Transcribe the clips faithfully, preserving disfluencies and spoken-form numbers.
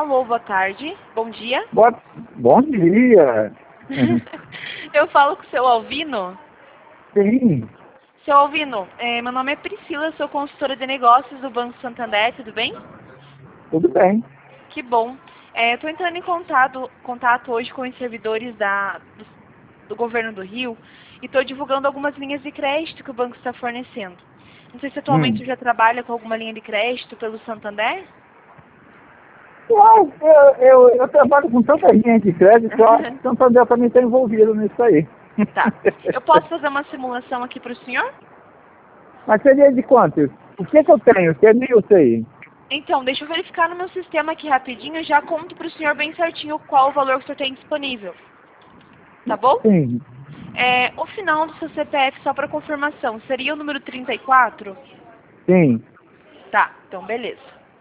Alô, boa tarde. Bom dia. Boa, bom dia. Eu falo com o seu Alvino. Sim, Seu Alvino, é, meu nome é Priscila, sou consultora de negócios do Banco Santander, tudo bem? tudo bem. Que bom. Estou entrando em contato, contato hoje com os servidores da, do, do governo do Rio e estou divulgando algumas linhas de crédito que o banco está fornecendo. Não sei se atualmente Hum. você já trabalha com alguma linha de crédito pelo Santander? Uau, eu, eu, eu trabalho com tanta linha de crédito, eu acho que o Santander também está envolvido nisso aí. Tá. Eu posso fazer uma simulação aqui para o senhor? Mas seria de quanto? O que, que eu tenho? Que é mil isso aí? Então, deixa eu verificar no meu sistema aqui rapidinho e já conto para o senhor bem certinho qual o valor que o senhor tem disponível. Tá bom? Sim, É, o final do seu C P F, só para confirmação, seria o número trinta e quatro? sim. Tá, então beleza.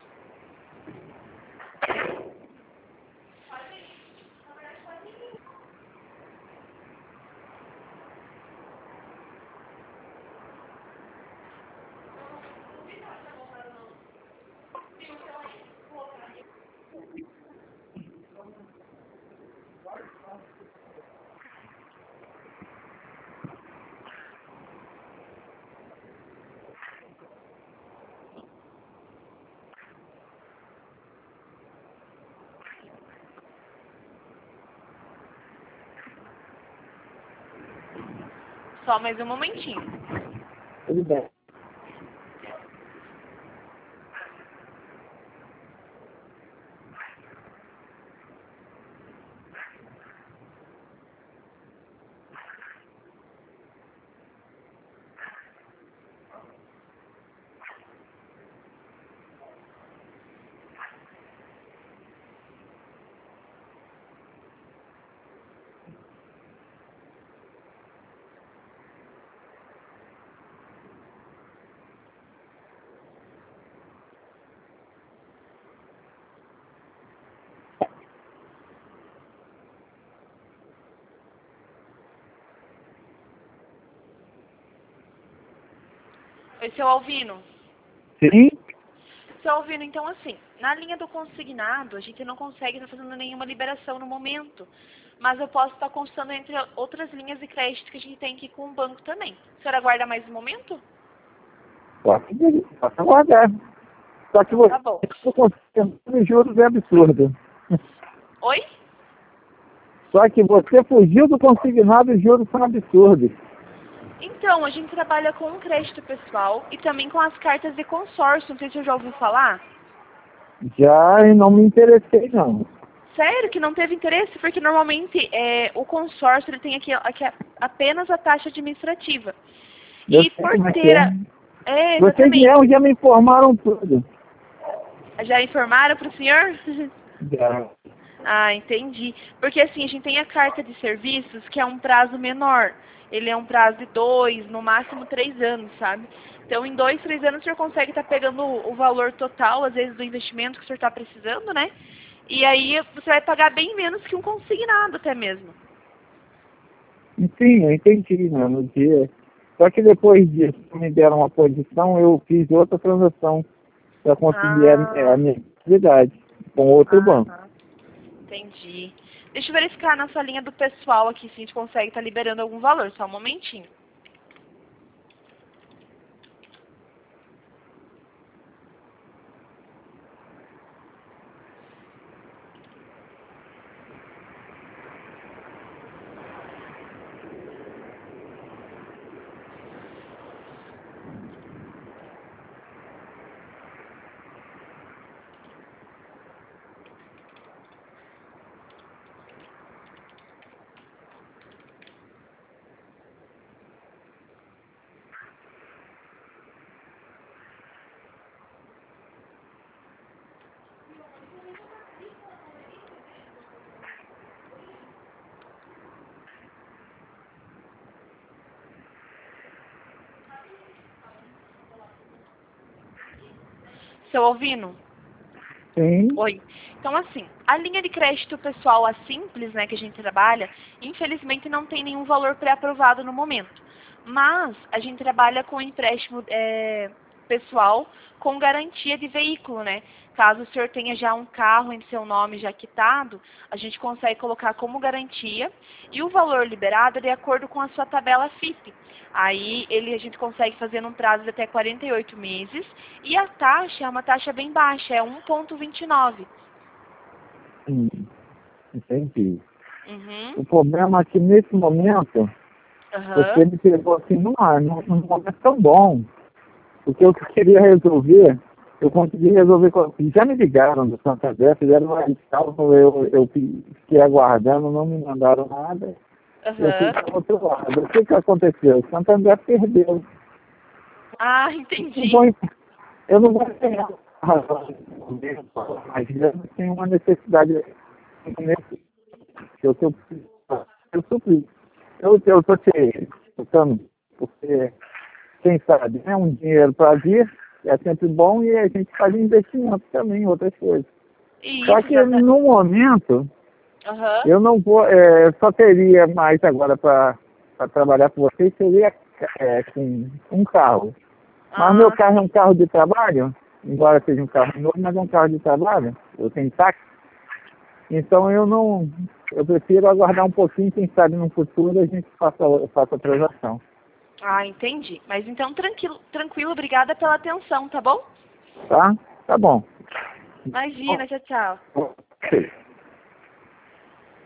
Só mais um momentinho. Tudo bem. Oi, seu Alvino. Sim? Seu Alvino, então assim, na linha do consignado, a gente não consegue estar fazendo nenhuma liberação no momento. Mas eu posso estar consultando entre outras linhas de crédito que a gente tem aqui com o banco também. A senhora aguarda mais um momento? Posso, posso aguardar. Só que Então você tá bom. os juros é absurdo. Oi? Só que você fugiu do consignado e os juros são absurdos. Então, a gente trabalha com o crédito pessoal e também com as cartas de consórcio. Não sei se você já ouviu falar. Já e não me interessei, não. Sério que não teve interesse? Porque normalmente é, o consórcio ele tem aqui, aqui apenas a taxa administrativa. Eu E sei por como é que ter... é. A... É, Vocês exatamente. mesmos já me informaram tudo. Já informaram para o senhor? Já. Ah, entendi. Porque assim, a gente tem a carta de serviços, que é um prazo menor. Ele é um prazo de dois, no máximo três anos, sabe? Então, em dois, três anos, o senhor consegue estar pegando o valor total, às vezes, do investimento que o senhor está precisando, né? E aí, você vai pagar bem menos que um consignado, até mesmo. Sim, eu entendi, né, no dia. Só que depois disso, me deram uma posição, eu fiz outra transação para conseguir a, a Ah, minha atividade com outro ah, banco. tá. Entendi. Deixa eu verificar na sua linha do pessoal aqui se a gente consegue estar liberando algum valor. Só um momentinho. Seu Alvino? Sim, Oi. Então, assim, a linha de crédito pessoal, a simples, né, que a gente trabalha, infelizmente não tem nenhum valor pré-aprovado no momento. Mas a gente trabalha com empréstimo é, pessoal com garantia de veículo, né? Caso o senhor tenha já um carro em seu nome já quitado, a gente consegue colocar como garantia e o valor liberado é de acordo com a sua tabela F I P. Aí ele, a gente consegue fazer num prazo de até quarenta e oito meses e a taxa é uma taxa bem baixa, é um vírgula vinte e nove. Hum, entendi. Uhum. O problema é que nesse momento, você Uhum. me pegou assim, num, num, num momento tão bom, porque o que eu queria resolver, eu consegui resolver, com- já me ligaram do Santander, fizeram uma cálculo, eu, eu fiquei aguardando, não me mandaram nada, eu fui Uhum. para o outro lado. O que que aconteceu? O Santander perdeu. Ah, Não vou, entendi. eu não vou ganhar razão, mas eu tenho uma necessidade nesse, que eu, que eu, eu supri. Eu estou te escutando, porque, quem sabe, é um dinheiro para vir, é sempre bom, e a gente faz investimento também em outras coisas. Só Isso, que exata. no momento, Aham. eu não vou, é, só teria mais agora para trabalhar com vocês, seria é, com um carro. Mas meu Ah, carro é um sim. carro de trabalho, embora seja um carro novo, mas é um carro de trabalho, eu tenho táxi, então eu não, eu prefiro aguardar um pouquinho, quem sabe no futuro a gente faça, faça a transação. Ah, entendi. Mas então, tranquilo, tranquilo, obrigada pela atenção, tá bom? Tá? Tá bom. Imagina, tchau, tchau. Ok.